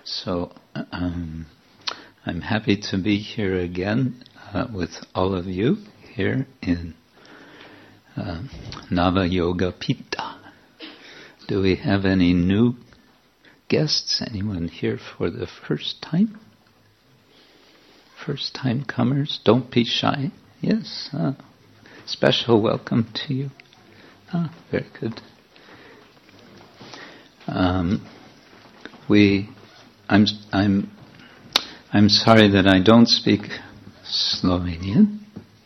So I'm happy to be here again with all of you here in Nava-yoga Pitta. Do we have any new guests? Anyone here for the first time? First time comers? Don't be shy. Yes. Special welcome to you. Very good. I'm sorry that I don't speak Slovenian,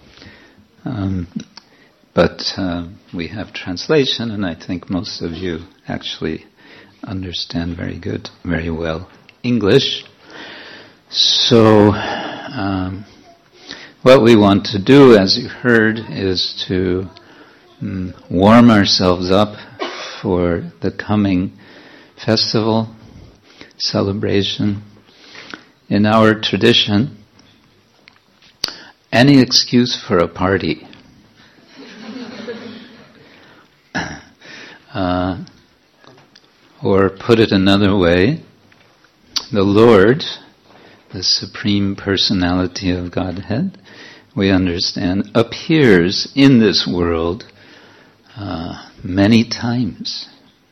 but we have translation, and I think most of you actually understand very well English. So what we want to do, as you heard, is to warm ourselves up for the coming festival, celebration. In our tradition, any excuse for a party. Or put it another way, the Lord, the Supreme Personality of Godhead, we understand, appears in this world many times.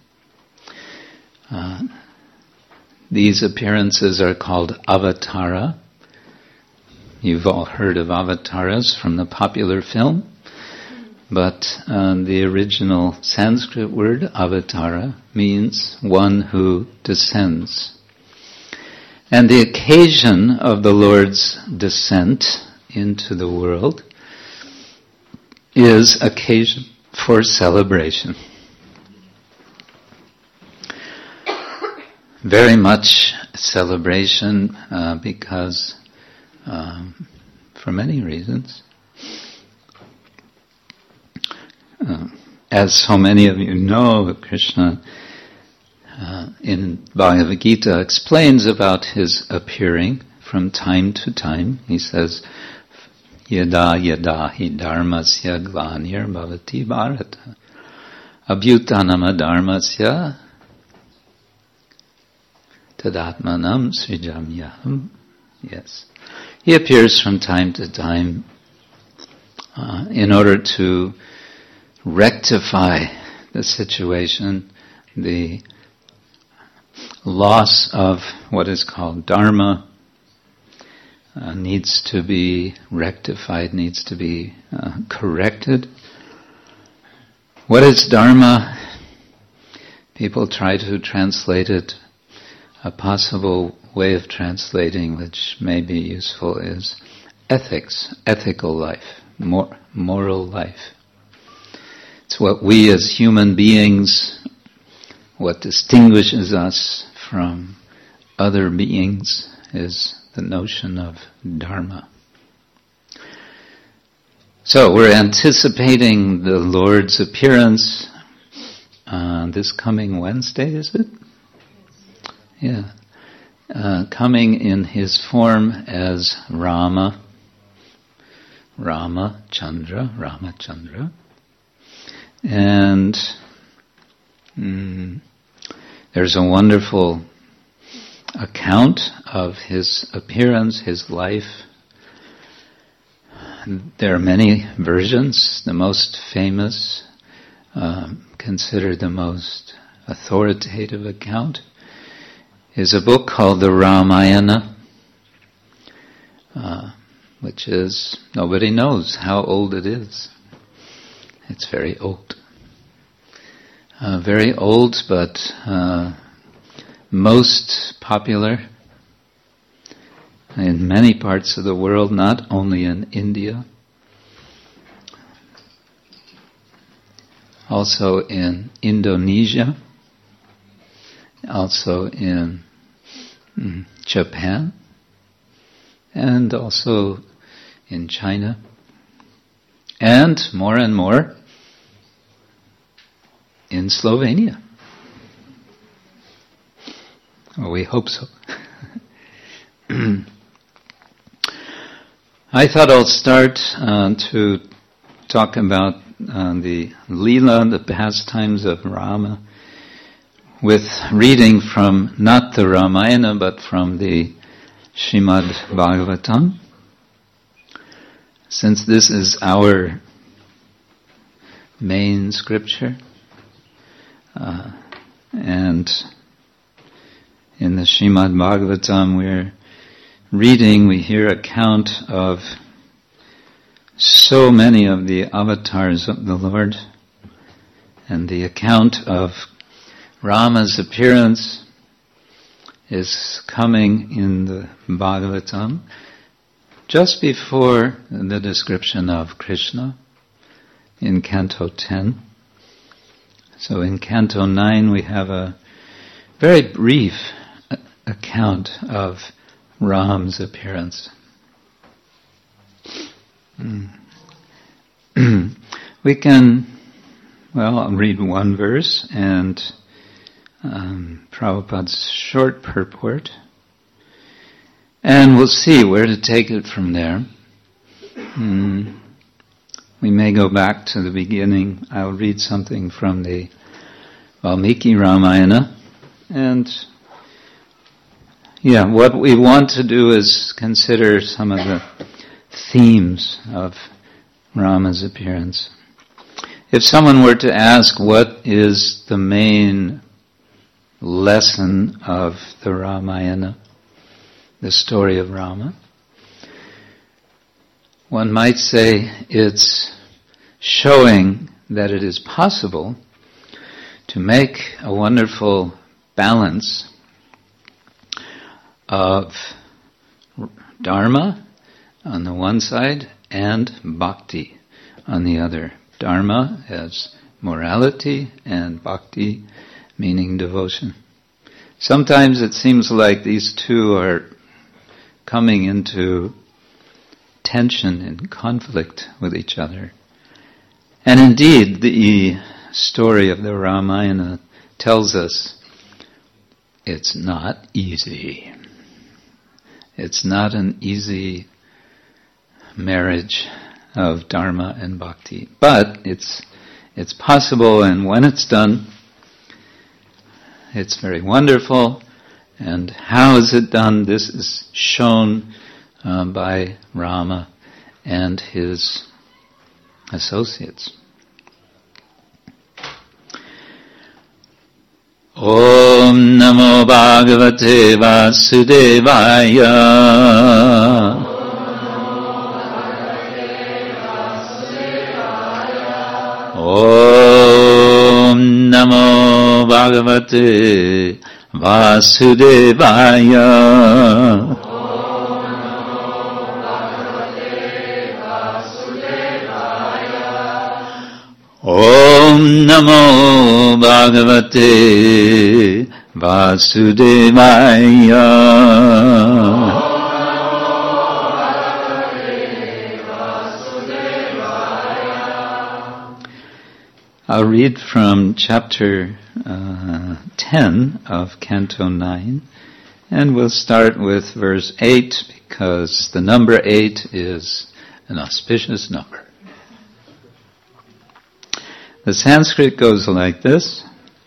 These appearances are called avatara. You've all heard of avatars from the popular film, but the original Sanskrit word, avatara, means one who descends. And the occasion of the Lord's descent into the world is occasion for celebration. Very much celebration because, for many reasons, as so many of you know, Krishna in Bhagavad Gita explains about his appearing from time to time. He says, Yada yada hi dharmasya glanir bhavati bharata abhyutanama dharmasya tadatmanam srijamyaham. Yes. He appears from time to time in order to rectify the situation, the loss of what is called dharma needs to be rectified, needs to be corrected. What is dharma? People try to translate it. A possible way of translating which may be useful is ethics, ethical life, moral life. It's what we as human beings, what distinguishes us from other beings is the notion of dharma. So we're anticipating the Lord's appearance this coming Wednesday, is it? Yeah. Coming in his form as Ramachandra. And there's a wonderful account of his appearance, his life. There are many versions. The most famous, considered the most authoritative account, is a book called the Ramayana, which is, nobody knows how old it is. It's very old. Very old, but most popular in many parts of the world, not only in India, also in Indonesia, also in Japan, and also in China, and more in Slovenia. Well, we hope so. I thought I'll start to talk about the Leela, the pastimes of Rama, with reading from not the Ramayana but from the Srimad Bhagavatam. Since this is our main scripture, and in the Srimad Bhagavatam we hear account of so many of the avatars of the Lord, and the account of Rama's appearance is coming in the Bhagavatam just before the description of Krishna in Canto 10. So in Canto 9 we have a very brief account of Ram's appearance. We can, I'll read one verse and Prabhupada's short purport, and we'll see where to take it from there. We may go back to the beginning. I'll read something from the Valmiki Ramayana, and what we want to do is consider some of the themes of Rama's appearance. If someone were to ask what is the main lesson of the Ramayana, the story of Rama, one might say it's showing that it is possible to make a wonderful balance of dharma on the one side and bhakti on the other. Dharma as morality and bhakti meaning devotion. Sometimes it seems like these two are coming into tension and conflict with each other. And indeed, the story of the Ramayana tells us it's not easy. It's not an easy marriage of dharma and bhakti. But it's possible, and when it's done, it's very wonderful. And how is it done? This is shown by Rama and his associates. Om Namo Bhagavate Vasudevaya. Om Namo Bhagavate Vasudevaya. Om Namo Bhagavate Vasudevaya. I'll read from chapter 10 of Canto 9, and we'll start with verse 8 because the number 8 is an auspicious number. The Sanskrit goes like this.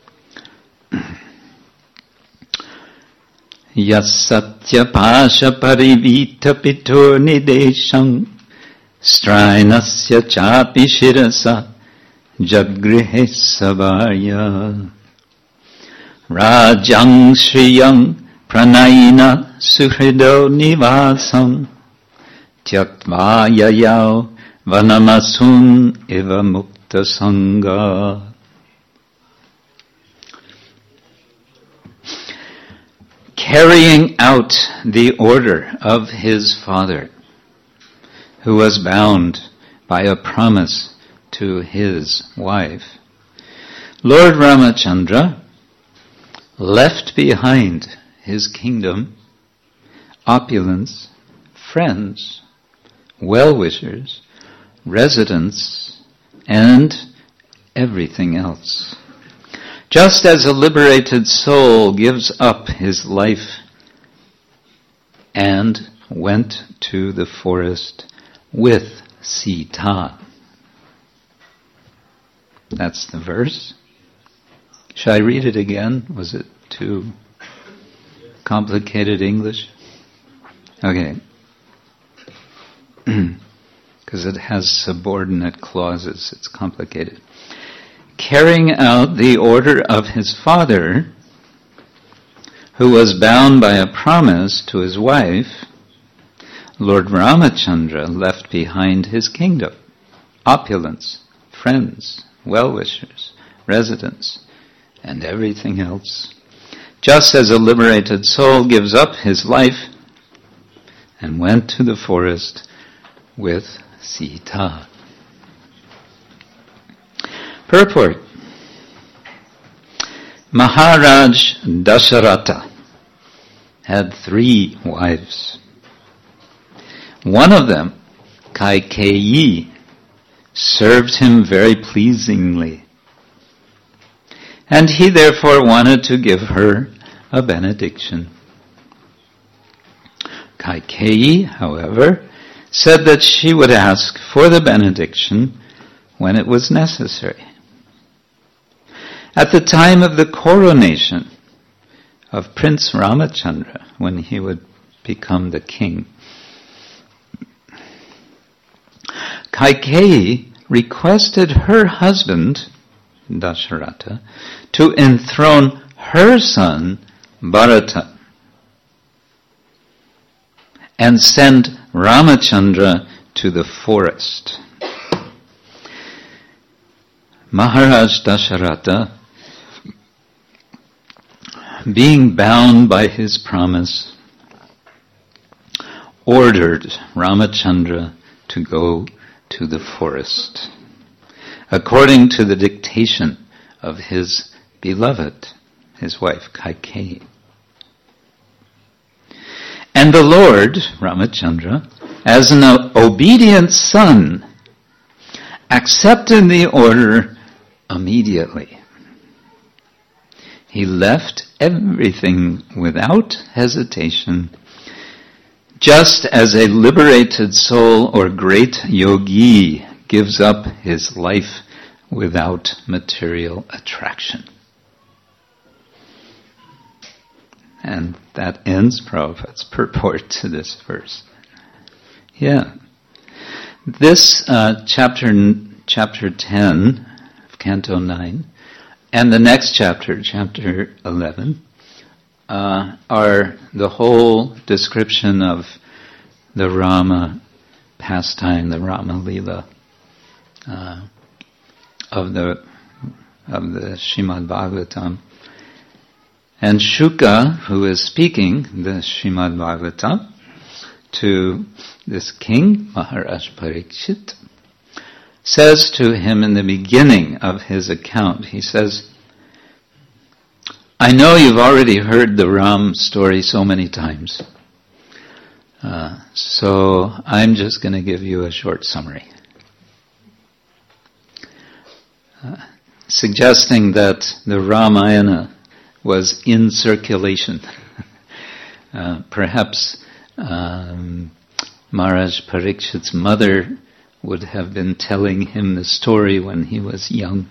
Yasatya pasha parivita pitur nidesham strainasya chapi shirasa jadgrihe sabaya rajang shriyang pranayina suhrido nivasam tyaktva yayao vanamasun eva mukta sangha. Carrying out the order of his father, who was bound by a promise to his wife, Lord Ramachandra left behind his kingdom, opulence, friends, well-wishers, residents, and everything else. Just as a liberated soul gives up his life and went to the forest with Sita. That's the verse. Should I read it again? Was it too complicated English? Okay. Because it has subordinate clauses, it's complicated. Carrying out the order of his father, who was bound by a promise to his wife, Lord Ramachandra left behind his kingdom, opulence, friends, well-wishers, residents, and everything else. Just as a liberated soul gives up his life and went to the forest with Sita. Purport. Maharaj Dasharatha had 3 wives. One of them, Kaikeyi, served him very pleasingly, and he therefore wanted to give her a benediction. Kaikeyi, however, said that she would ask for the benediction when it was necessary. At the time of the coronation of Prince Ramachandra, when he would become the king, Kaikeyi requested her husband, Dasharatha, to enthrone her son, Bharata, and send Ramachandra to the forest. Maharaj Dasharatha, being bound by his promise, ordered Ramachandra to go to the forest, according to the dictation of his beloved, his wife Kaikeyi. And the Lord, Ramachandra, as an obedient son, accepted the order immediately. He left everything without hesitation, just as a liberated soul or great yogi gives up his life without material attraction. And that ends Prabhupada's purport to this verse. Yeah. This chapter 10 of Canto 9, and the next chapter, chapter 11, are the whole description of the Rama pastime, the Rama Leela, of the Srimad Bhagavatam. And Shuka, who is speaking the Srimad Bhagavatam to this king, Maharaj Parikshit, says to him in the beginning of his account, he says, I know you've already heard the Ram story so many times, so I'm just going to give you a short summary. Suggesting that the Ramayana was in circulation. Perhaps Maharaj Parikshit's mother would have been telling him the story when he was young,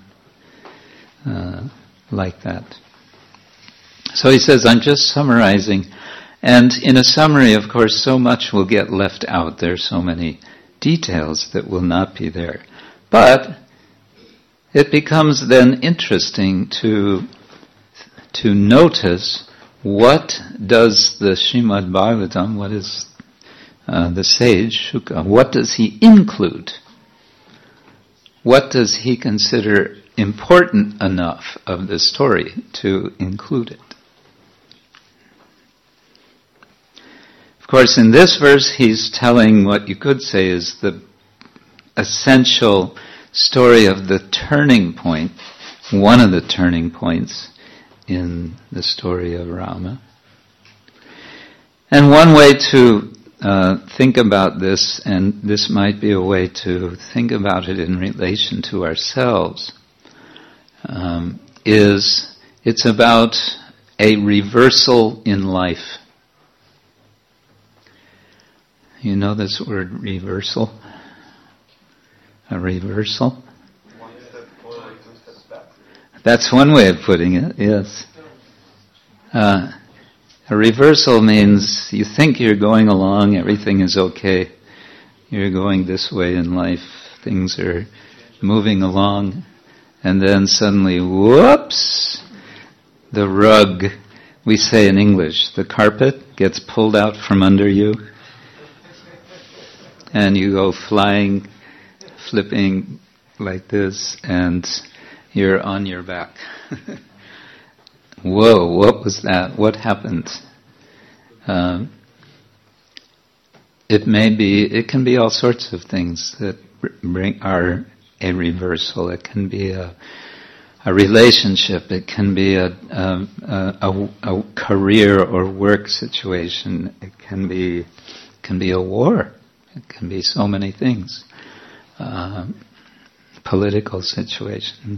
like that. So he says, I'm just summarizing. And in a summary, of course, so much will get left out. There are so many details that will not be there. But it becomes then interesting to notice what does the Srimad Bhagavatam, what is the sage, Shuka, what does he include? What does he consider important enough of the story to include it? Of course, in this verse, he's telling what you could say is the essential story of the turning point, one of the turning points in the story of Rama. And one way to think about this, and this might be a way to think about it in relation to ourselves, is it's about a reversal in life. You know this word, reversal? A reversal? That's one way of putting it, yes. A reversal means you think you're going along, everything is okay. You're going this way in life, things are moving along, and then suddenly, whoops, the rug, we say in English, the carpet gets pulled out from under you, and you go flying, flipping like this, and you're on your back. Whoa, what was that? What happened? It can be all sorts of things that are a reversal. It can be a relationship. It can be a career or work situation. It can be a war. It can be so many things. Political situation.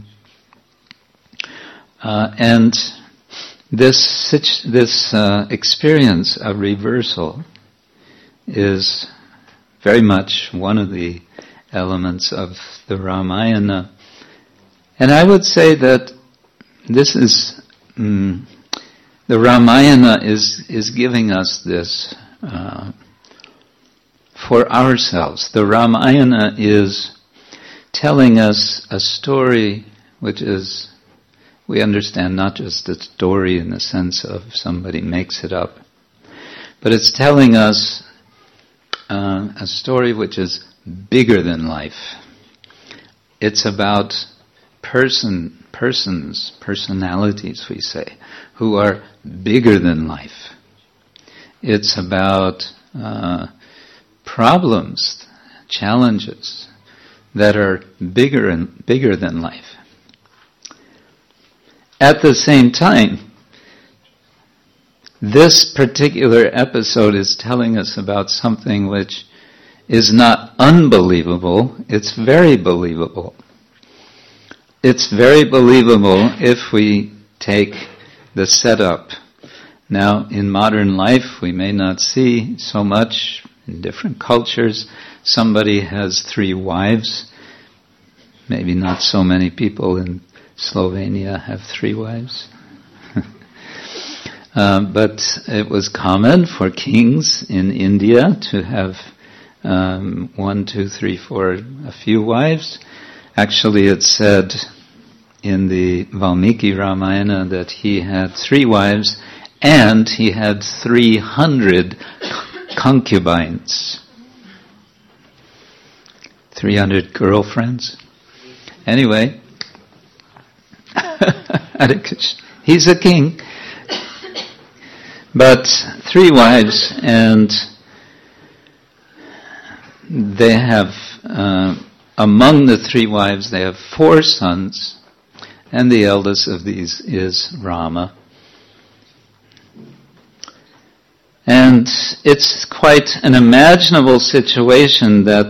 And this experience of reversal is very much one of the elements of the Ramayana. And I would say that this is, the Ramayana is giving us this for ourselves. The Ramayana is telling us a story which is, we understand not just a story in the sense of somebody makes it up, but it's telling us a story which is bigger than life. It's about personalities, we say, who are bigger than life. It's about problems, challenges that are bigger than life. At the same time, this particular episode is telling us about something which is not unbelievable, it's very believable. It's very believable if we take the setup. Now, in modern life, we may not see so much in different cultures. Somebody has 3 wives. Maybe not so many people in Slovenia have 3 wives. But it was common for kings in India to have 1, 2, 3, 4, a few wives. Actually, it's said in the Valmiki Ramayana that he had 3 wives and he had 300 concubines. 300 girlfriends. Anyway, he's a king. But 3 wives, and they have, among the 3 wives, they have 4 sons, and the eldest of these is Rama. And it's quite an imaginable situation that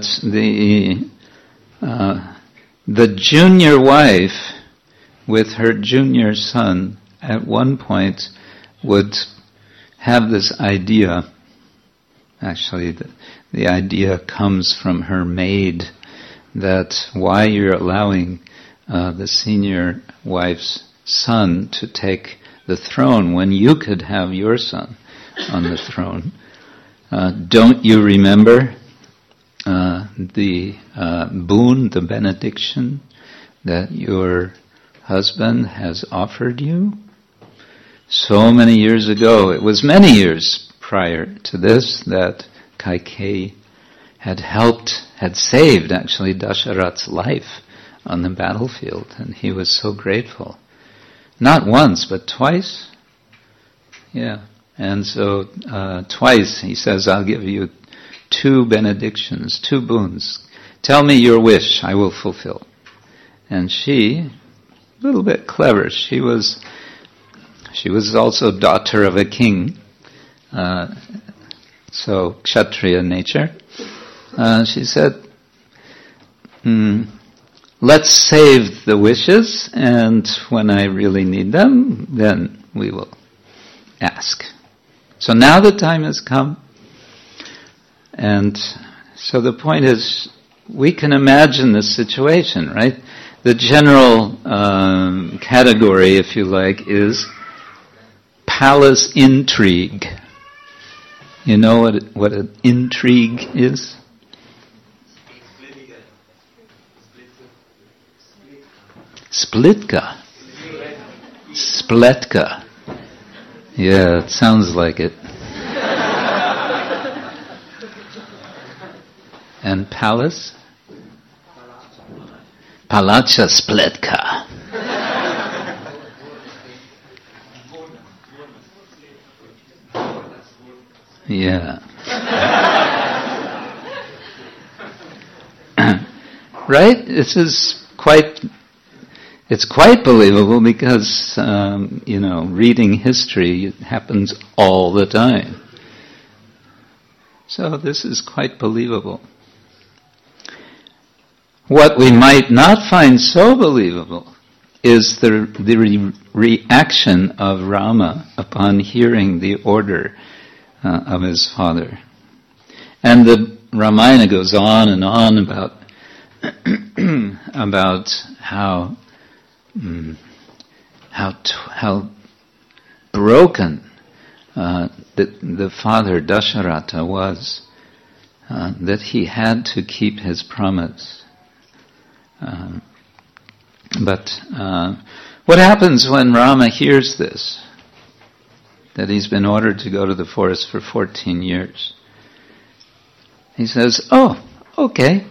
the junior wife with her junior son at one point would have this idea. Actually, the idea comes from her maid, that why you're allowing the senior wife's son to take the throne when you could have your son on the throne. Don't you remember the boon, the benediction that your husband has offered you? So many years ago, it was many years prior to this, that Kaikeyi had saved actually Dasharatha's life on the battlefield, and he was so grateful. Not once, but twice. Yeah. And so twice he says, I'll give you 2 benedictions, 2 boons. Tell me your wish, I will fulfill. And she, a little bit clever, she was also daughter of a king, so Kshatriya nature. She said, let's save the wishes, and when I really need them, then we will ask. So now the time has come. And so the point is, we can imagine this situation, right? the general category, if you like, is palace intrigue. You know what an intrigue is? Splitka. Spletka. Yeah, it sounds like it. And palace? Palacha Spletka. Yeah. Right? It's quite believable because, reading history happens all the time. So this is quite believable. What we might not find so believable is the reaction of Rama upon hearing the order of his father. And the Ramayana goes on and on about about how broken the father Dasharatha was, that he had to keep his promise. But what happens when Rama hears this? That he's been ordered to go to the forest for 14 years. He says, "Oh, okay.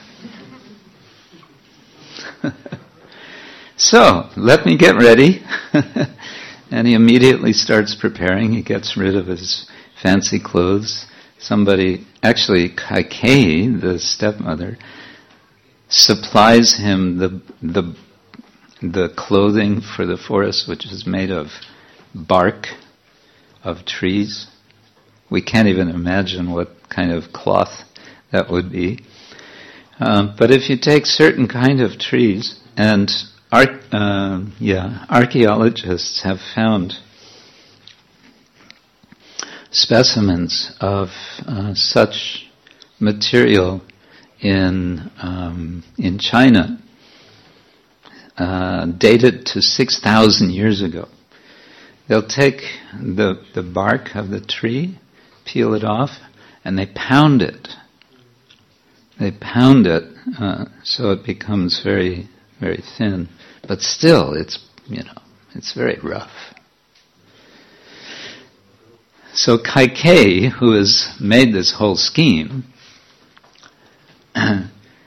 So, let me get ready." And he immediately starts preparing. He gets rid of his fancy clothes. Actually Kaikeyi, the stepmother, supplies him the clothing for the forest, which is made of bark of trees. We can't even imagine what kind of cloth that would be. But if you take certain kind of trees, and archaeologists have found specimens of such material in China, dated to 6,000 years ago. They'll take the bark of the tree, peel it off, and they pound it. They pound it so it becomes very, very thin. But still, it's very rough. So Kaikeyi, who has made this whole scheme, and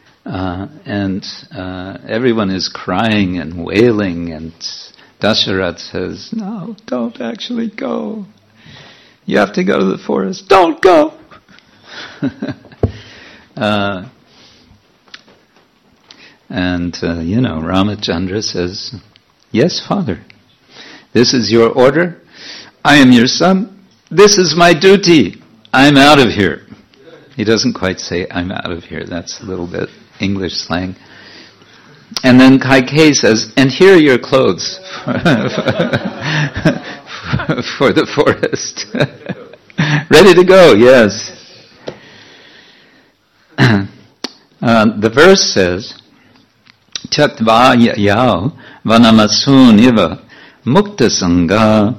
everyone is crying and wailing, and Dasharatha says, "No, don't actually go. You have to go to the forest. Don't go!" Ramachandra says, "Yes, Father. This is your order. I am your son. This is my duty. I'm out of here." He doesn't quite say, "I'm out of here." That's a little bit English slang. And then Kaikeyi says, "And here are your clothes for the forest." Ready to go, yes. The verse says, "Chatva yao vanamasun iva mukta sangha."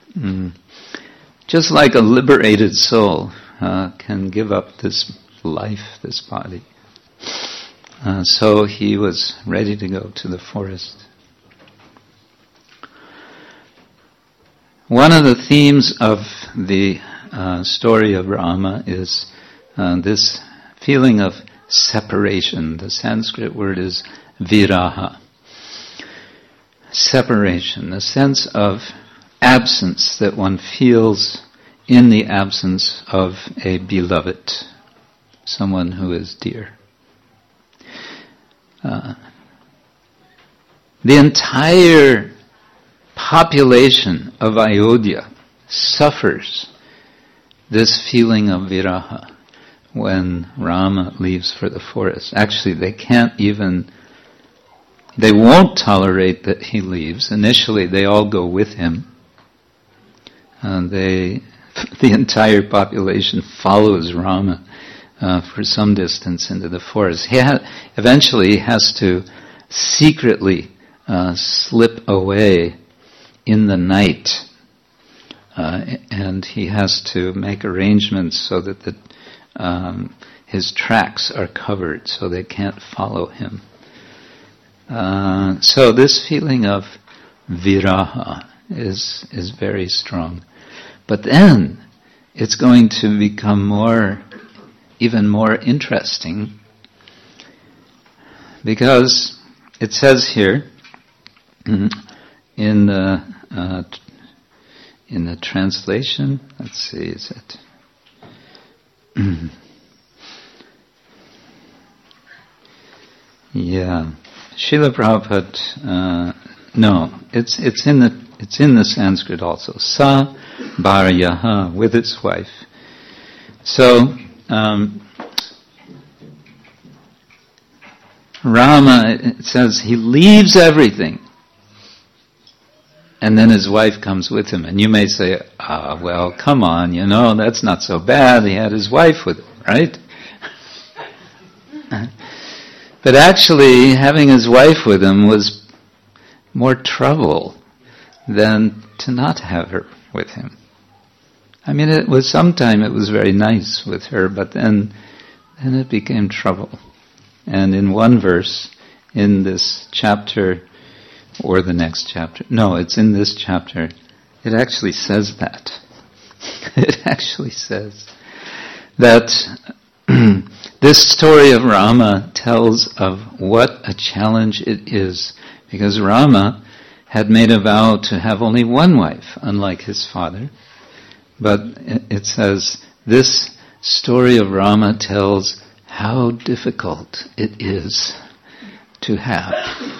Just like a liberated soul can give up this life, this body. So he was ready to go to the forest. One of the themes of the story of Rama is this feeling of separation. The Sanskrit word is viraha. Separation, the sense of absence that one feels in the absence of a beloved, someone who is dear. The entire population of Ayodhya suffers this feeling of viraha when Rama leaves for the forest. Actually, they won't tolerate that he leaves. Initially, they all go with him. The entire population follows Rama for some distance into the forest. Eventually he has to secretly slip away in the night. And he has to make arrangements so that his tracks are covered so they can't follow him. So this feeling of viraha is very strong. But then it's going to become even more interesting, because it says here in the translation, let's see, is it? Yeah, Srila Prabhupada. No, it's in the Sanskrit also. Sa bharyaha, with his wife. So Rama, it says he leaves everything, and then his wife comes with him. And you may say, well, come on, that's not so bad. He had his wife with him, right? But actually, having his wife with him was more trouble than to not have her with him. I mean, sometime it was very nice with her, but then it became trouble. And in one verse, in this chapter, or the next chapter, no, it's in this chapter, it actually says that. It actually says that this story of Rama tells of what a challenge it is, because Rama had made a vow to have only one wife, unlike his father. But it says, this story of Rama tells how difficult it is to have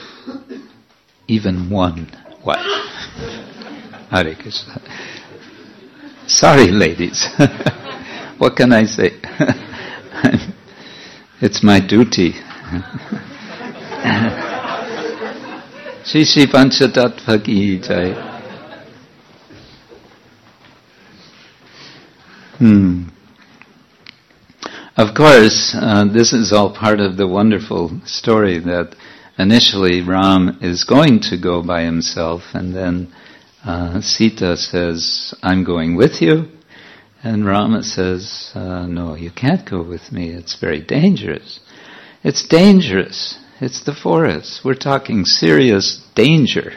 even one wife. Hare Krishna. Sorry, ladies. What can I say? It's my duty. Shri Shri Panchatattva ki jai. Of course, this is all part of the wonderful story that initially Ram is going to go by himself, and then Sita says, I'm going with you. And Rama says, no, you can't go with me. It's very dangerous. It's dangerous. It's the forest. We're talking serious danger.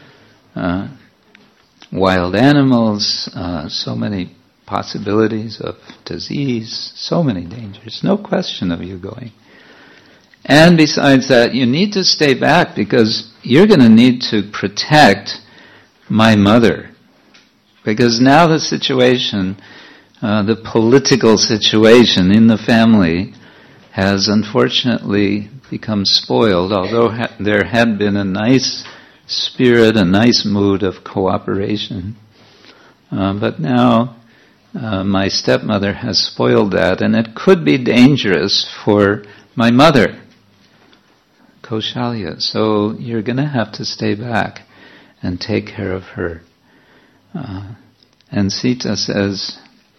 Wild animals, so many possibilities of disease, so many dangers. No question of you going. And besides that, you need to stay back because you're going to need to protect my mother. Because now the situation, the political situation in the family has unfortunately become spoiled, although there had been a nice spirit, a nice mood of cooperation. But now my stepmother has spoiled that, and it could be dangerous for my mother, Kaushalya. So you're going to have to stay back and take care of her. And Sita says,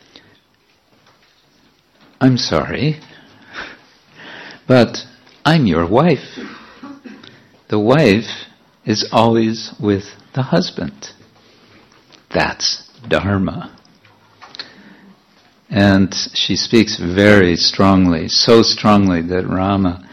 I'm sorry, but I'm your wife. The wife is always with the husband. That's dharma. And she speaks very strongly, so strongly that Rama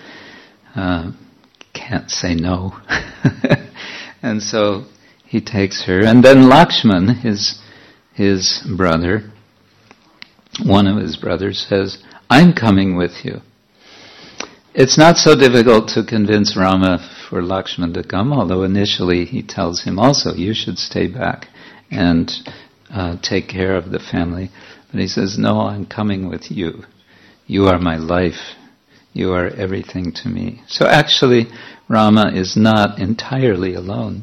can't say no. And so he takes her. And then Lakshman, his brother, one of his brothers, says, I'm coming with you. It's not so difficult to convince Rama for Lakshman to come, although initially he tells him also, you should stay back and take care of the family. But he says, no, I'm coming with you. You are my life. You are everything to me. So actually, Rama is not entirely alone.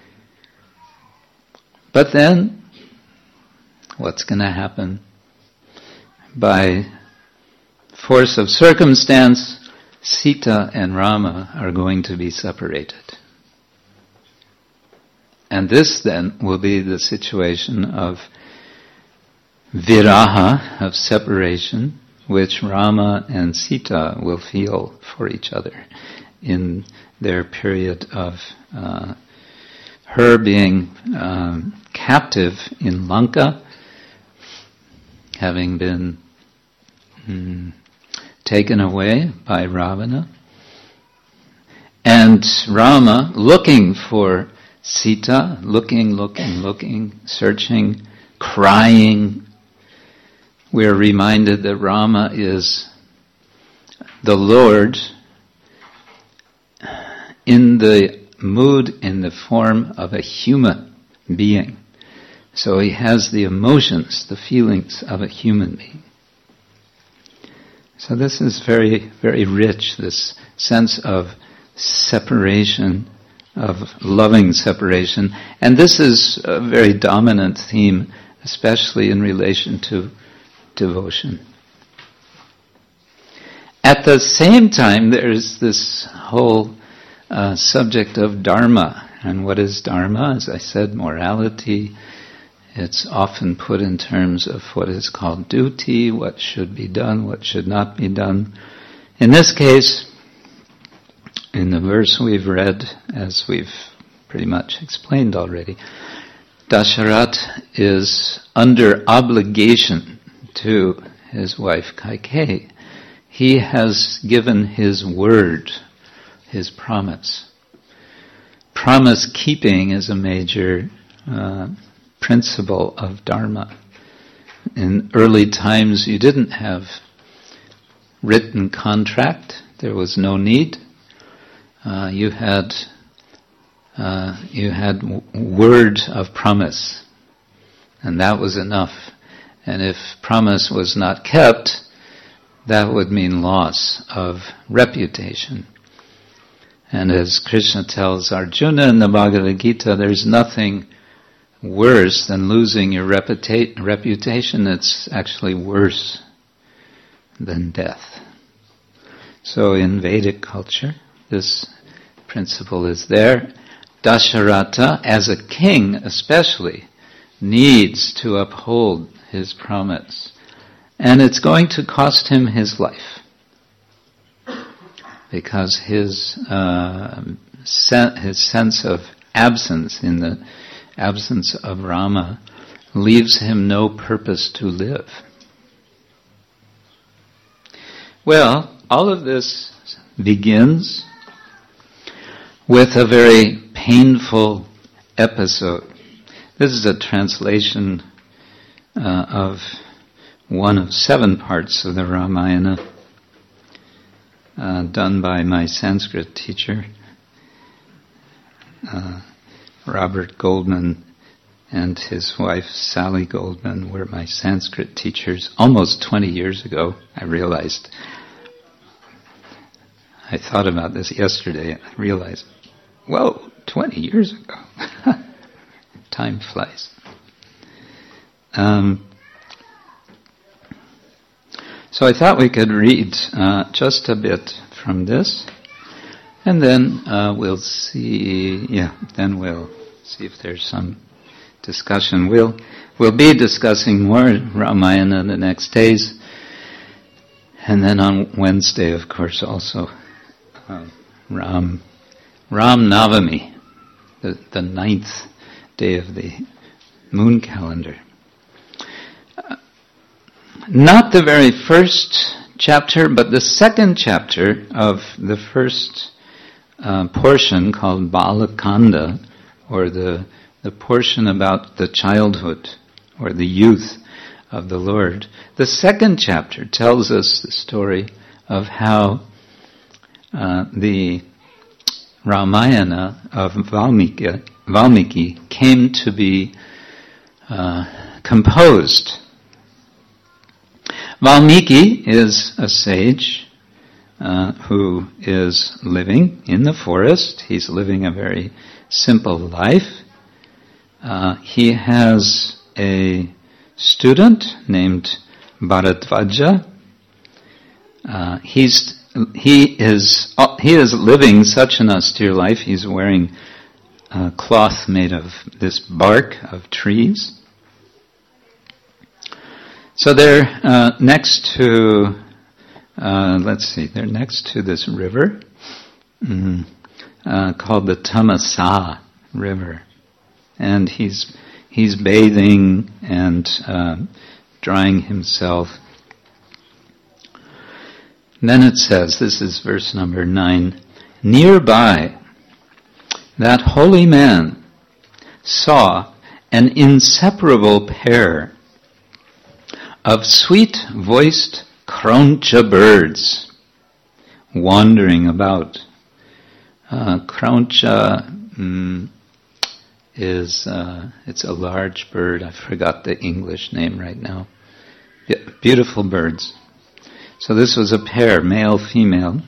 But then, what's going to happen? By force of circumstance, Sita and Rama are going to be separated. And this then will be the situation of viraha, of separation, which Rama and Sita will feel for each other. in their period of her being captive in Lanka, having been taken away by Ravana, and Rama looking for Sita, looking, searching, crying. We're reminded that Rama is the Lord in the mood, in the form of a human being. So he has the emotions, the feelings of a human being. So this is very, very rich, this sense of separation, of loving separation. And this is a very dominant theme, especially in relation to devotion. At the same time, there is this whole subject of dharma. And what is dharma? As I said, morality. It's often put in terms of what is called duty, what should be done, what should not be done. In this case, in the verse we've read, as we've pretty much explained already, Dasharatha is under obligation to his wife Kaikeyi. He has given his word, his promise. Promise keeping is a major principle of dharma. In early times, you didn't have written contract. There was no need. You had word of promise, and that was enough. And if promise was not kept, that would mean loss of reputation. And as Krishna tells Arjuna in the Bhagavad Gita, there's nothing worse than losing your reputation. It's actually worse than death. So in Vedic culture, this principle is there. Dasharatha, as a king especially, needs to uphold his promise. And it's going to cost him his life. Because his sense of absence, in the absence of Rama, leaves him no purpose to live. Well, all of this begins with a very painful episode. This is a translation of one of 7 parts of the Ramayana, done by my Sanskrit teacher, Robert Goldman, and his wife Sally Goldman were my Sanskrit teachers almost 20 years ago. I realized, I thought about this yesterday, and I realized, whoa, 20 years ago. Time flies. So I thought we could read just a bit from this, and then we'll see. Then we'll see if there's some discussion. We'll be discussing more Ramayana the next days, and then on Wednesday, of course, also Ram Navami, the 9th day of the moon calendar. Not the very first chapter, but the second chapter of the first portion called Balakanda, or the portion about the childhood or the youth of the Lord. The second chapter tells us the story of how the Ramayana of Valmiki came to be composed. Valmiki is a sage who is living in the forest. He's living a very simple life. He has a student named Bharadvaja. He is living such an austere life. He's wearing cloth made of this bark of trees. So they're next to, they're next to this river, called the Tamasa River. And he's bathing and drying himself. Then it says, this is verse number 9, nearby that holy man saw an inseparable pair of sweet-voiced Krauncha birds wandering about. Krauncha is it's a large bird. I forgot the English name right now. Beautiful birds. So this was a pair, male, female.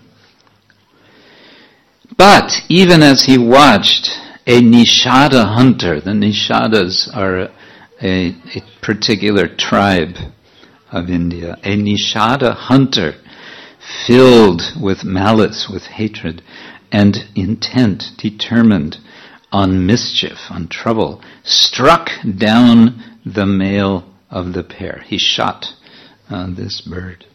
But even as he watched, a Nishada hunter, the Nishadas are a particular tribe of India, a Nishada hunter filled with malice, with hatred, and intent, determined on mischief, on trouble, struck down the male of the pair. He shot this bird.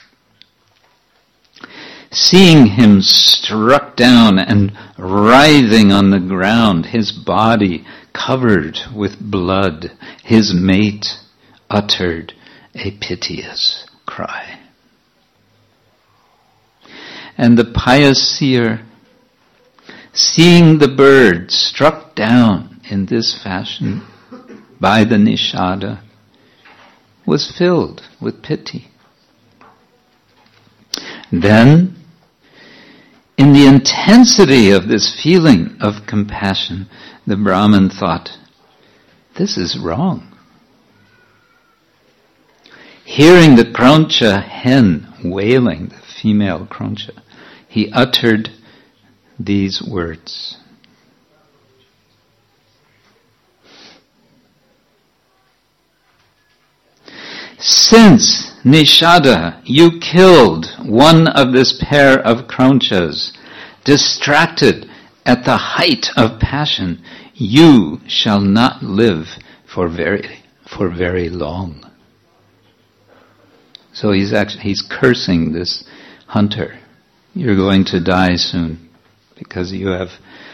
Seeing him struck down and writhing on the ground, his body covered with blood, his mate uttered a piteous cry. And the pious seer, seeing the bird struck down in this fashion by the Nishada, was filled with pity. Then, in the intensity of this feeling of compassion, the Brahmin thought, this is wrong. Hearing the Krauncha hen wailing, the female Krauncha, he uttered these words. Since, Nishada, you killed one of this pair of Kraunchas, distracted at the height of passion, you shall not live for very long. So he's cursing this hunter. You're going to die soon because you have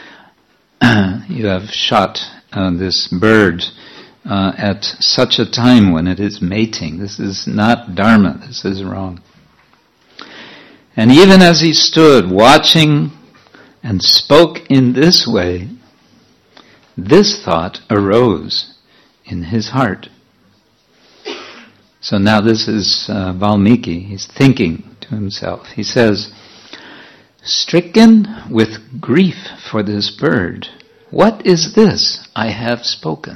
shot this bird at such a time when it is mating. This is not dharma. This is wrong. And even as he stood watching and spoke in this way, this thought arose in his heart. So now this is Valmiki. He's thinking to himself. He says, stricken with grief for this bird, what is this I have spoken?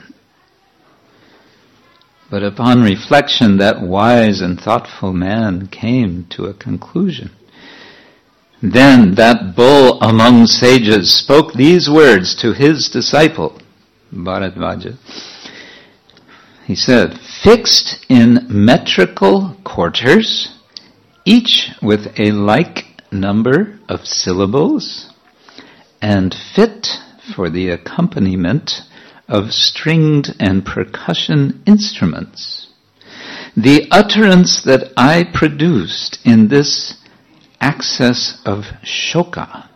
But upon reflection, that wise and thoughtful man came to a conclusion. Then that bull among sages spoke these words to his disciple, Bharadvaja. He said, fixed in metrical quarters, each with a like number of syllables, and fit for the accompaniment of stringed and percussion instruments, the utterance that I produced in this access of shoka,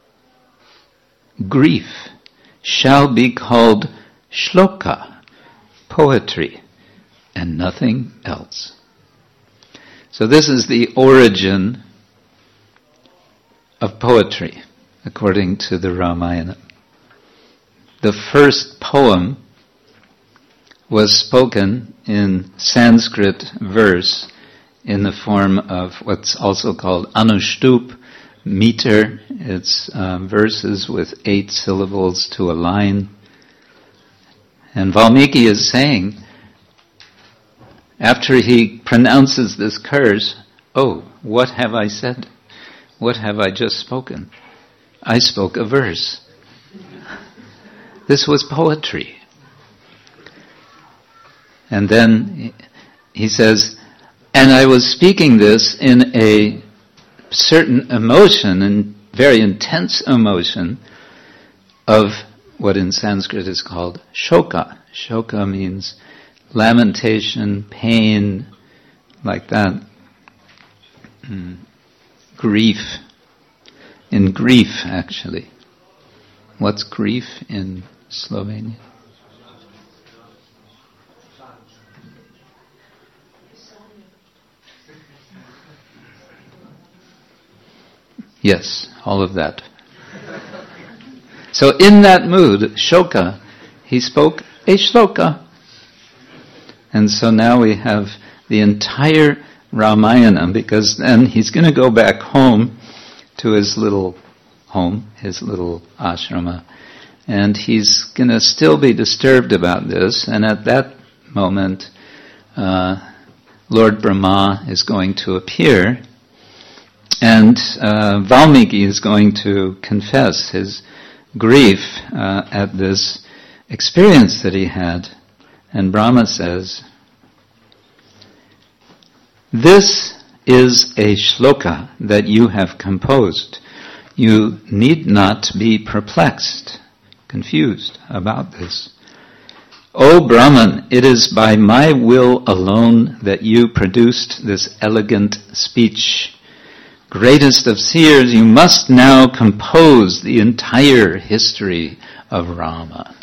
grief, shall be called shloka, poetry, and nothing else. So this is the origin of poetry, according to the Ramayana. The first poem was spoken in Sanskrit verse in the form of what's also called anushtup meter. It's verses with 8 syllables to a line. And Valmiki is saying, after he pronounces this curse, oh, what have I said? What have I just spoken? I spoke a verse. This was poetry. And then he says, and I was speaking this in a certain emotion, and very intense emotion, of what in Sanskrit is called shoka. Shoka means lamentation, pain, like that. Grief. in grief, actually. What's grief in Slovenia? Yes, all of that. So in that mood, shoka, he spoke a shloka. And so now we have the entire Ramayana, because then he's going to go back home to his little home, his little ashrama, and he's going to still be disturbed about this, and at that moment, Lord Brahma is going to appear, and Valmiki is going to confess his grief at this experience that he had. And Brahma says, "This is a shloka that you have composed. You need not be perplexed, confused about this. O Brahman, it is by my will alone that you produced this elegant speech. Greatest of seers, you must now compose the entire history of Rama."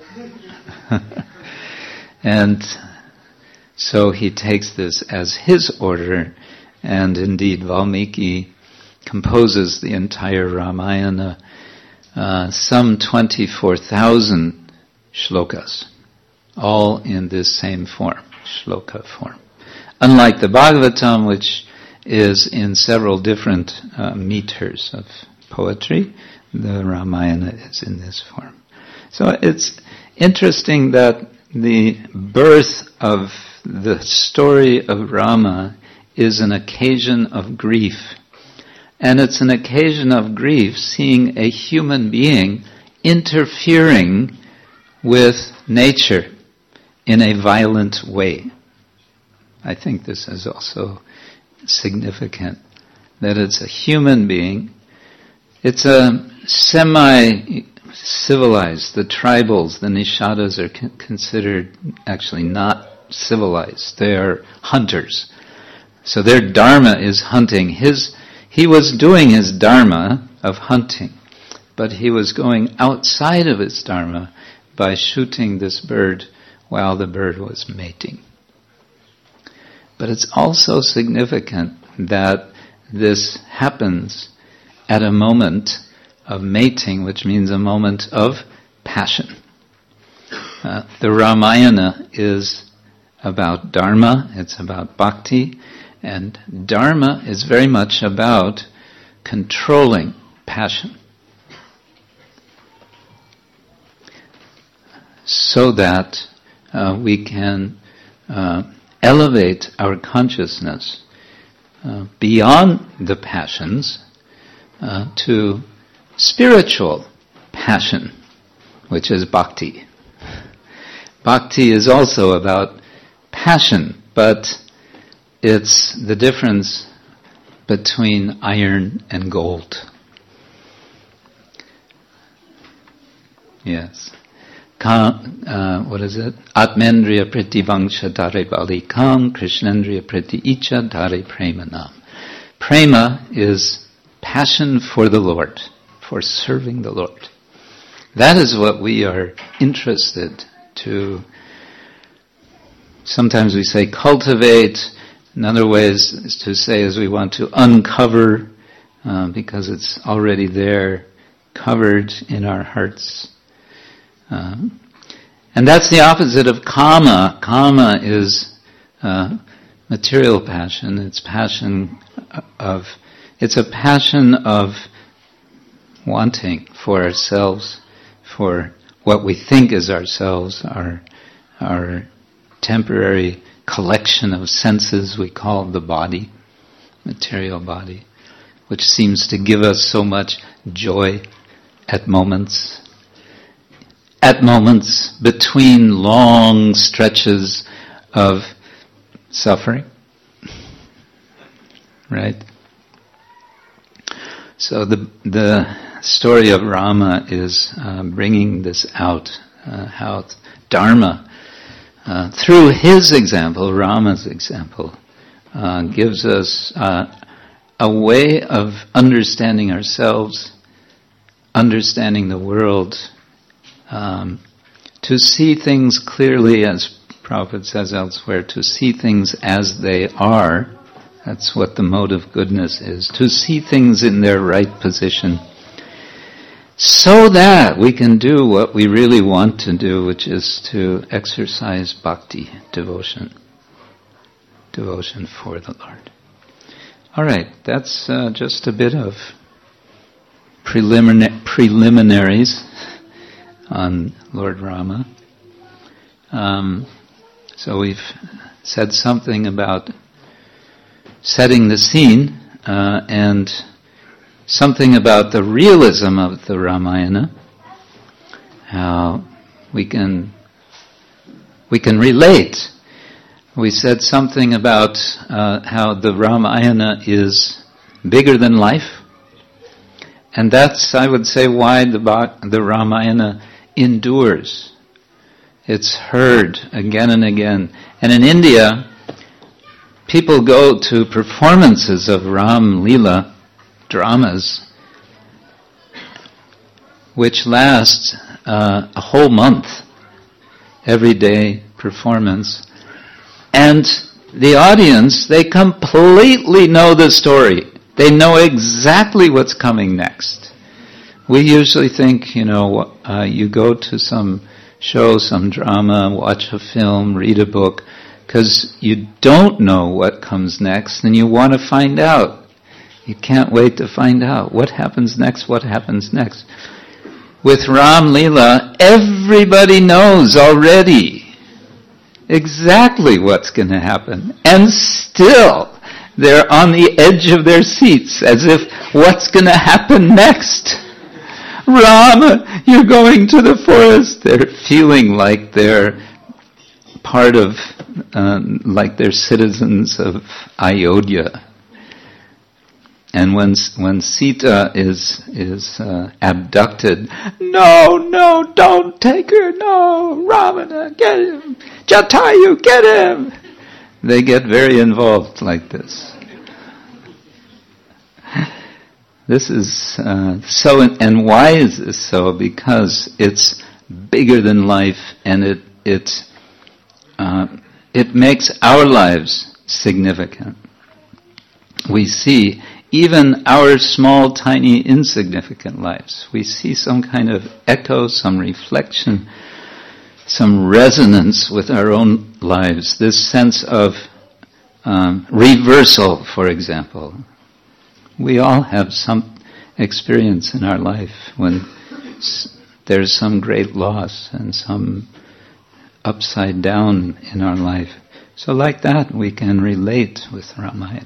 And so he takes this as his order, and indeed Valmiki composes the entire Ramayana, some 24,000 shlokas, all in this same form, shloka form. Unlike the Bhagavatam, which is in several different meters of poetry, the Ramayana is in this form. So it's interesting that the birth of the story of Rama is an occasion of grief. And it's an occasion of grief seeing a human being interfering with nature in a violent way. I think this is also significant, that it's a human being. It's a semi-civilized. The tribals, the Nishadas, are considered actually not civilized. They are hunters. So their dharma is hunting. He was doing his dharma of hunting, but he was going outside of his dharma by shooting this bird while the bird was mating. But it's also significant that this happens at a moment of mating, which means a moment of passion. The Ramayana is about dharma, it's about bhakti, and dharma is very much about controlling passion, so that we can elevate our consciousness beyond the passions to spiritual passion, which is bhakti. Bhakti is also about passion, but it's the difference between iron and gold. Yes. What is it? Atmendriya priti vangsha dhare balikam, Krishnendriya priti icha dhare premanam. Prema is passion for the Lord, for serving the Lord. That is what we are interested to, sometimes we say cultivate, in other ways is to say is we want to uncover, because it's already there, covered in our hearts. And that's the opposite of kama. Kama is material passion. It's a passion of wanting for ourselves, for what we think is ourselves, our temporary collection of senses we call the body, material body, which seems to give us so much joy at moments between long stretches of suffering. Right? So the story of Rama is bringing this out, how Dharma, through his example, Rama's example, gives us a way of understanding ourselves understanding the world, to see things clearly, as Prabhupada says elsewhere, to see things as they are. That's what the mode of goodness is, to see things in their right position, so that we can do what we really want to do, which is to exercise bhakti, devotion for the Lord. All right, that's just a bit of preliminaries on Lord Rama. So we've said something about setting the scene and something about the realism of the Ramayana, how we can relate. We said something about how the Ramayana is bigger than life, and that's, I would say, why the Ramayana endures. It's heard again and again. And in India, people go to performances of Ram Leela dramas, which last a whole month, every day performance. And the audience, they completely know the story. They know exactly what's coming next. We usually think, you go to some show, some drama, watch a film, read a book, because you don't know what comes next and you want to find out. You can't wait to find out what happens next. With Ram Leela, everybody knows already exactly what's going to happen. And still, they're on the edge of their seats, as if, what's going to happen next? Rama, you're going to the forest. They're feeling like they're part of, like they're citizens of Ayodhya. And when Sita is abducted, no, don't take her, no, Ravana, get him, Jatayu, get him. They get very involved like this. This is so, and why is this so? Because it's bigger than life, and it makes our lives significant. We see even our small, tiny, insignificant lives. We see some kind of echo, some reflection, some resonance with our own lives. This sense of reversal, for example. We all have some experience in our life when there's some great loss and some upside down in our life. So like that, we can relate with Ramayana.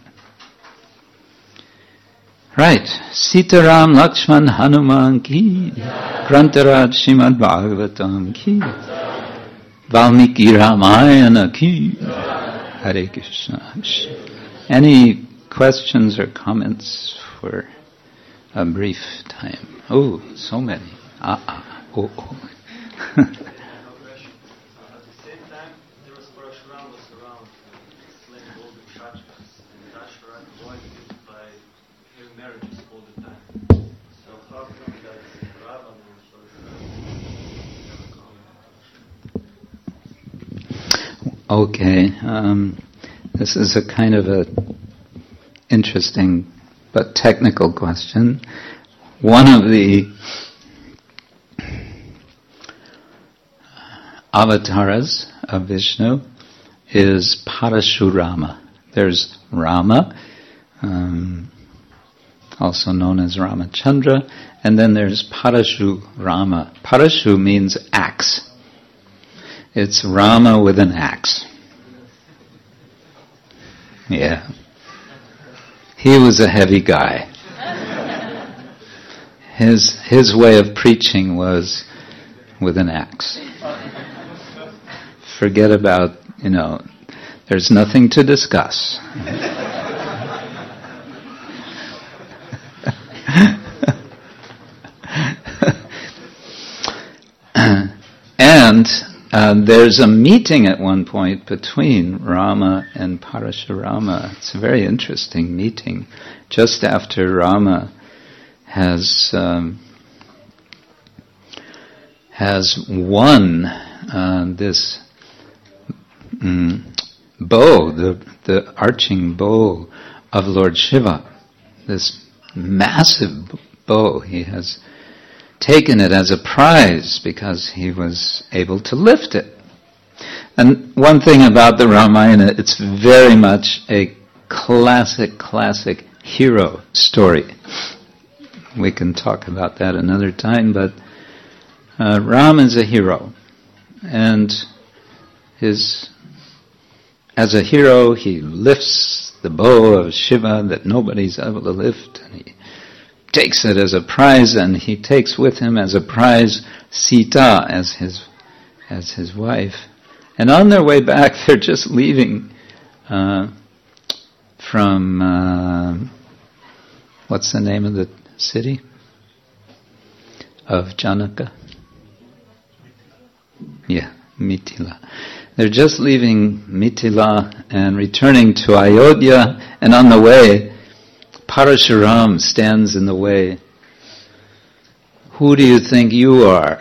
Right. Sitaram Lakshman Hanuman ki, Grantaraj Srimad Bhagavatam ki, Valmiki Ramayana ki, Hare Krishna. Any questions or comments for a brief time? Oh, so many. Oh. Okay, this is a kind of a interesting but technical question. One of the avatars of Vishnu is Parashurama. There's Rama, also known as Ramachandra, and then there's Parashurama. Parashu means axe. It's Rama with an axe. Yeah. He was a heavy guy. His way of preaching was with an axe. Forget about, there's nothing to discuss. And there's a meeting at one point between Rama and Parashurama. It's a very interesting meeting. Just after Rama has has won this bow, the arching bow of Lord Shiva, this massive bow. He has taken it as a prize because he was able to lift it. And one thing about the Ramayana, it's very much a classic hero story. We can talk about that another time, but Ram is a hero. And as a hero, he lifts the bow of Shiva that nobody's able to lift, and he takes it as a prize, and he takes with him as a prize Sita as his wife. And on their way back, they're just leaving from what's the name of the city of Janaka? Yeah, Mithila. They're just leaving Mithila and returning to Ayodhya, and on the way, Parashuram stands in the way. Who do you think you are?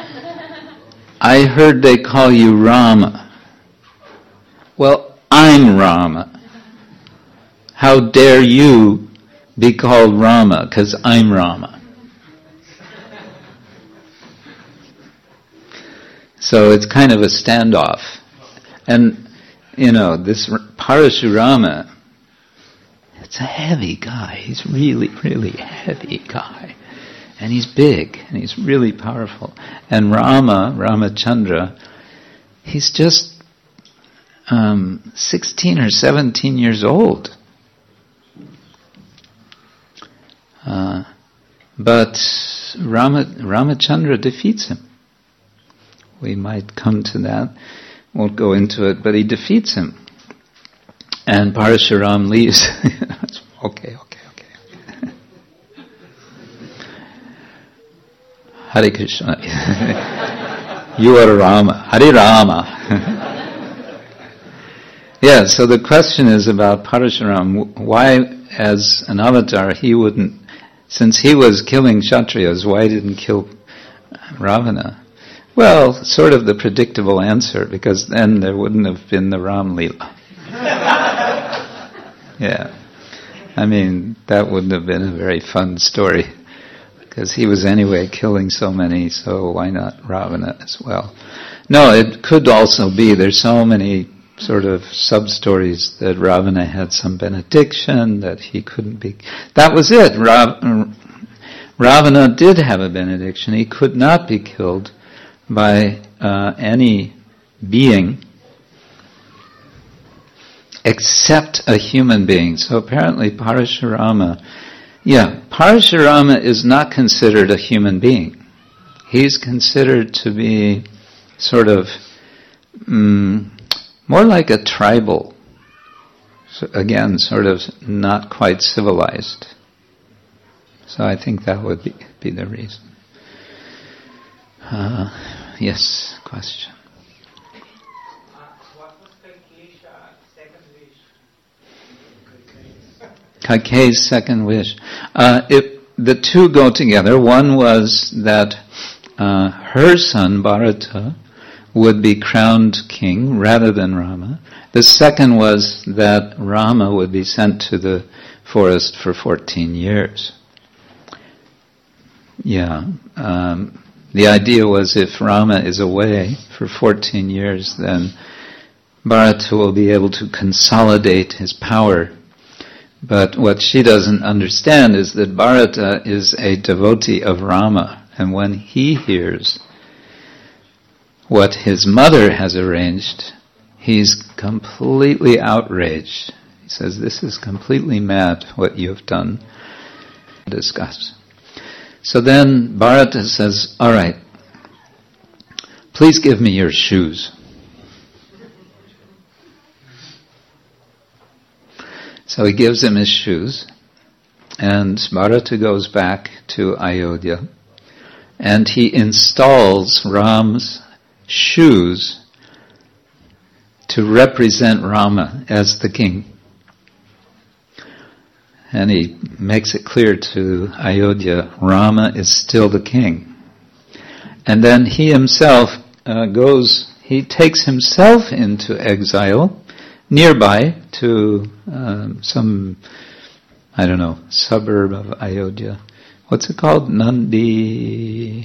I heard they call you Rama. Well, I'm Rama. How dare you be called Rama, because I'm Rama. So it's kind of a standoff. And, this Parashurama, it's a heavy guy. He's really, really heavy guy. And he's big, and he's really powerful. And Ramachandra, he's just 16 or 17 years old. But Ramachandra defeats him. We might come to that. Won't go into it, but he defeats him. And Parashuram leaves. Okay. Hare Krishna. You are Rama. Hare Rama. Yeah, so the question is about Parashuram. Why, as an avatar, he wouldn't, since he was killing Kshatriyas, why didn't kill Ravana? Well, sort of the predictable answer, because then there wouldn't have been the Ram Leela. Yeah. I mean, that wouldn't have been a very fun story, because he was anyway killing so many, so why not Ravana as well? No, it could also be, there's so many sort of sub-stories that Ravana had some benediction, that he couldn't be... That was it. Ravana did have a benediction. He could not be killed by any being except a human being. So apparently Parashurama is not considered a human being. He's considered to be sort of more like a tribal, so again, sort of not quite civilized. So I think that would be the reason. Yes, question. What was Kaikeyi's second wish? Kaikeyi's second wish. The two go together. One was that her son Bharata would be crowned king rather than Rama. The second was that Rama would be sent to the forest for 14 years. Yeah. The idea was if Rama is away for 14 years, then Bharata will be able to consolidate his power. But what she doesn't understand is that Bharata is a devotee of Rama, and when he hears what his mother has arranged, he's completely outraged. He says, "This is completely mad, what you've done." Discuss. So then Bharata says, "All right, please give me your shoes." So he gives him his shoes, and Bharata goes back to Ayodhya, and he installs Ram's shoes to represent Rama as the king. And he makes it clear to Ayodhya, Rama is still the king. And then he himself he takes himself into exile nearby to some, I don't know, suburb of Ayodhya. What's it called? Nandi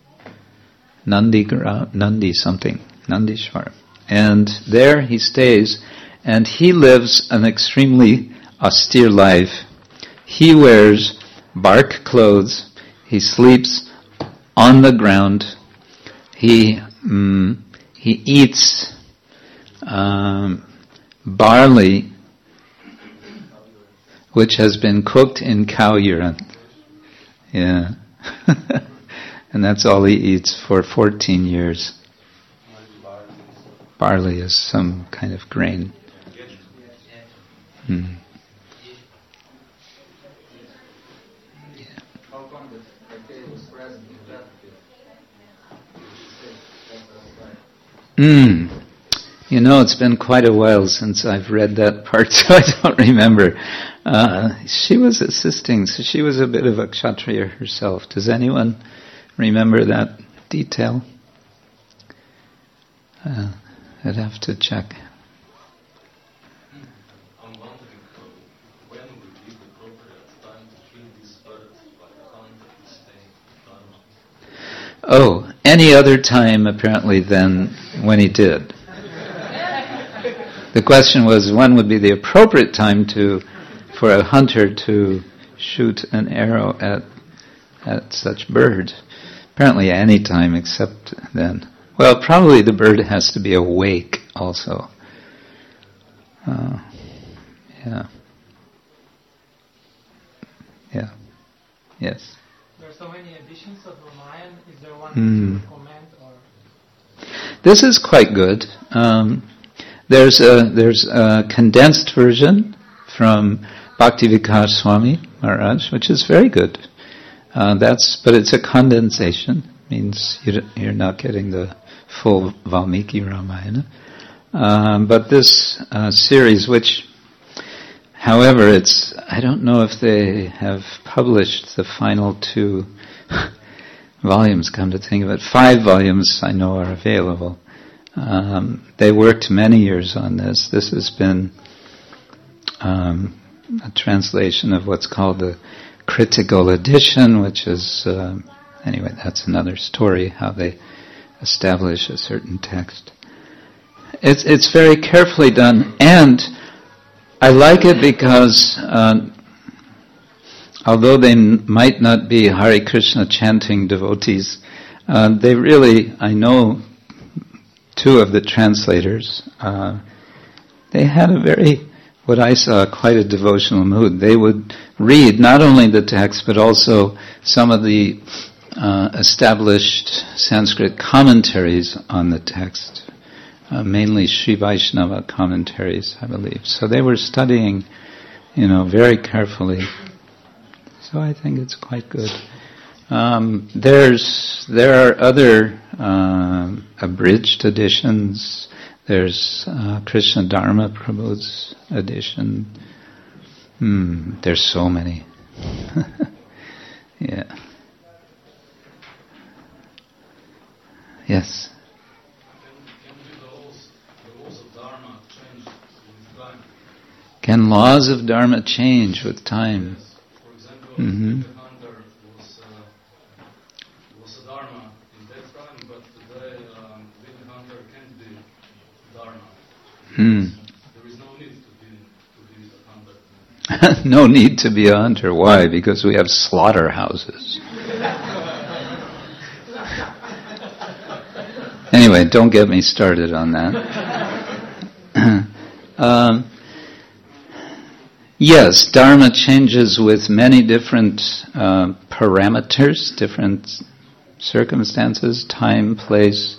something. Nandishwar. And there he stays, and he lives an extremely austere life. He wears bark clothes. He sleeps on the ground. He eats barley, which has been cooked in cow urine. Yeah. And that's all he eats for 14 years. Barley is some kind of grain. Mm. You know, it's been quite a while since I've read that part, so I don't remember. She was assisting, so she was a bit of a kshatriya herself. Does anyone remember that detail? I'd have to check. I'm wondering when would be the appropriate time to treat this bird like a hunter is staying dharma? Oh, any other time apparently than when he did. The question was, when would be the appropriate time for a hunter to shoot an arrow at such bird? Apparently any time except then. Well, probably the bird has to be awake also. Yeah. Yes. There are so many editions of Ramayana. Is there one that you recommend? Or? This is quite good. There's a condensed version from Bhaktivedanta Swami Maharaj, which is very good. But it's a condensation. Means you're not getting the full Valmiki Ramayana. But this series, which, however, I don't know if they have published the final 2 volumes, come to think of it. 5 volumes I know are available. They worked many years on this. This has been a translation of what's called the critical edition, which is, anyway, that's another story, how they establish a certain text. It's very carefully done, and I like it because although they might not be Hare Krishna chanting devotees, they really, I know 2 of the translators, they had a very, what I saw, quite a devotional mood. They would read not only the text, but also some of the established Sanskrit commentaries on the text, mainly Sri Vaishnava commentaries, I believe. So they were studying, very carefully. So I think it's quite good. There are other abridged editions. There's Krishna Dharma Prabhu's edition. There's so many. Yeah. Yes. Can laws of Dharma change with time? For example, Vivekananda was a Dharma in that time, but today Vivekananda can't be Dharma. There is no need to be a hunter. No need to be a hunter. Why? Because we have slaughterhouses. Anyway, don't get me started on that. Yes, Dharma changes with many different parameters, different circumstances, time, place.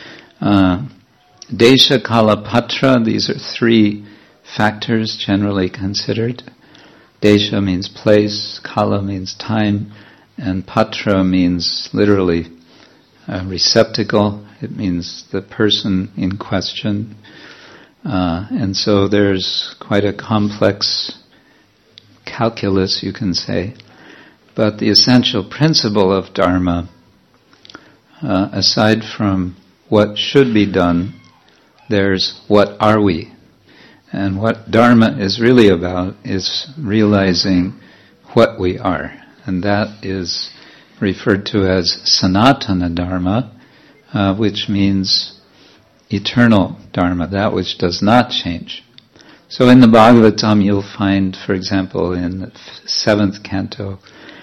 Desha, Kala, Patra, these are 3 factors generally considered. Desha means place, Kala means time, and Patra means literally receptacle. It means the person in question. And so there's quite a complex calculus, you can say. But the essential principle of Dharma aside from what should be done, there's what are we. And what Dharma is really about is realizing what we are. And that is referred to as Sanatana Dharma, which means eternal Dharma, that which does not change. So in the Bhagavatam you'll find, for example, in the 7th canto,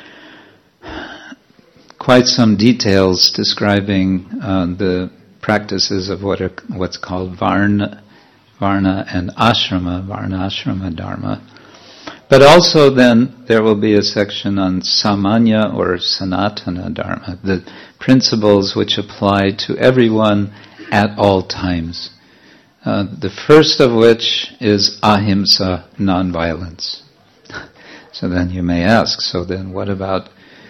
quite some details describing the practices of what's called Varna and Ashrama, Varna-ashrama Dharma. But also then there will be a section on Samanya or Sanatana Dharma, the principles which apply to everyone at all times. The first of which is ahimsa, non-violence. So then you may ask, so then what about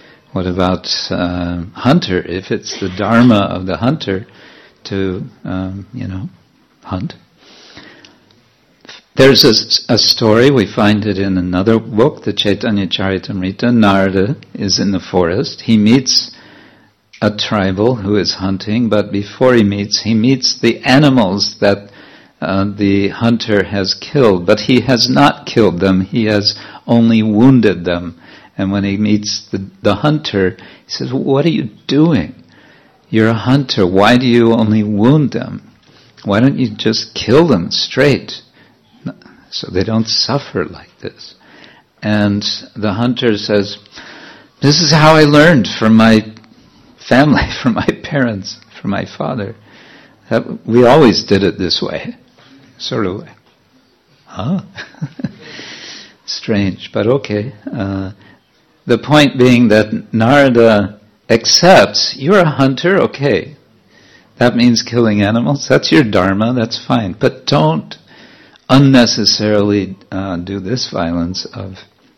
hunter? If it's the dharma of the hunter to hunt. There's a story, we find it in another book, the Chaitanya Charitamrita. Narada is in the forest. He meets a tribal who is hunting, but before he meets the animals that the hunter has killed, but he has not killed them, he has only wounded them. And when he meets the hunter, he says, "What are you doing? You're a hunter, why do you only wound them? Why don't you just kill them straight, so they don't suffer like this?" And the hunter says, "This is how I learned from my family, from my parents, from my father. We always did it this way." Sort of way. Huh? Strange, but okay. The point being that Narada accepts, you're a hunter, okay. That means killing animals, that's your dharma, that's fine. But don't unnecessarily do this violence of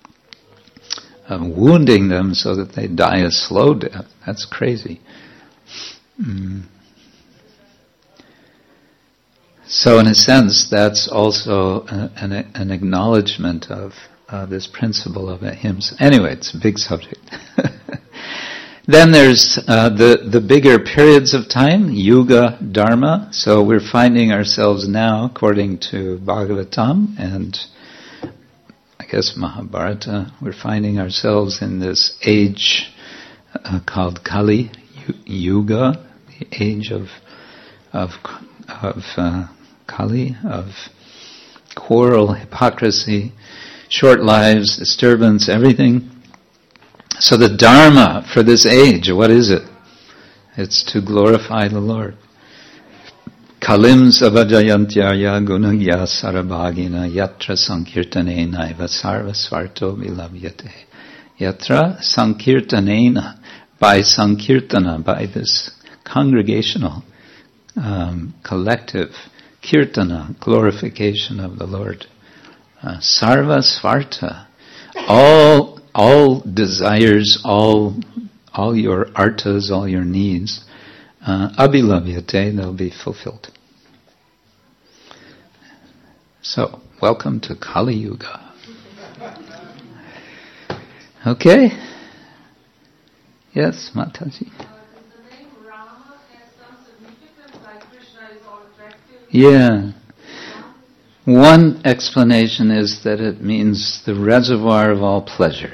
wounding them so that they die a slow death. That's crazy. So in a sense, that's also an acknowledgement of this principle of ahimsa. Anyway, it's a big subject. Then there's the bigger periods of time, Yuga Dharma. So we're finding ourselves now, according to Bhagavatam and I guess Mahabharata, we're finding ourselves in this age called Kali Yuga, the age of Kali, of quarrel, hypocrisy, short lives, disturbance, everything. So the Dharma for this age, what is it? It's to glorify the Lord. Kalim savajayantyaya gunagya sarabhagina yatra sankirtanena eva sarva svarto vilavyate. Yatra sankirtanena, by sankirtana, by this congregational, collective kirtana, glorification of the Lord. Sarva svarta, all desires, all your artas, all your needs, abhilavyate, they'll be fulfilled. So, welcome to Kali Yuga. Okay? Yes, Mataji? Does the name Rama have some significance, like Krishna is all attractive? Yeah. One explanation is that it means the reservoir of all pleasure.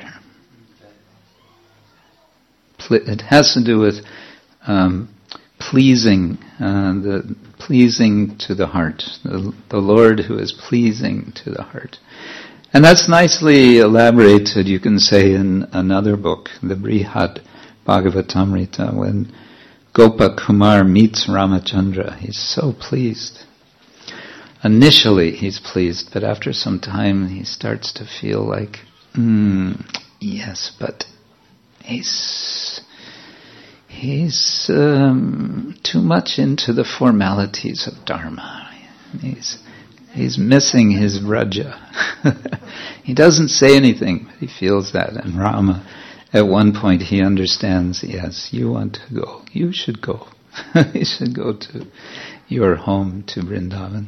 It has to do with pleasing, pleasing to the heart, the Lord who is pleasing to the heart. And that's nicely elaborated, you can say, in another book, the Brihad Bhagavatamrita, when Gopa Kumar meets Ramachandra. He's so pleased. Initially he's pleased, but after some time he starts to feel like, yes, but he's too much into the formalities of Dharma. He's missing his vraja. He doesn't say anything, but he feels that. And Rama, at one point he understands, yes, you want to go. You should go. You should go to your home, to Vrindavan.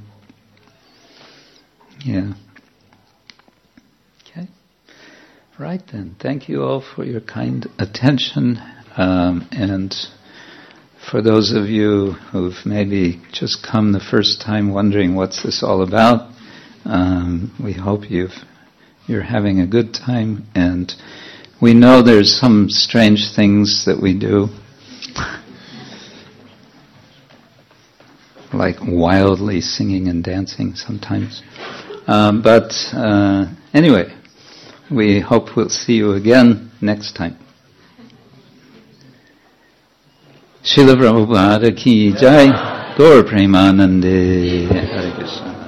Yeah. Okay. Right then. Thank you all for your kind attention and For those of you who've maybe just come the first time wondering what's this all about, we hope you're having a good time, and we know there's some strange things that we do, like wildly singing and dancing sometimes. But anyway, we hope we'll see you again next time. Srila Prabhupada ki jai, Gaur Premanande, Hare Krishna.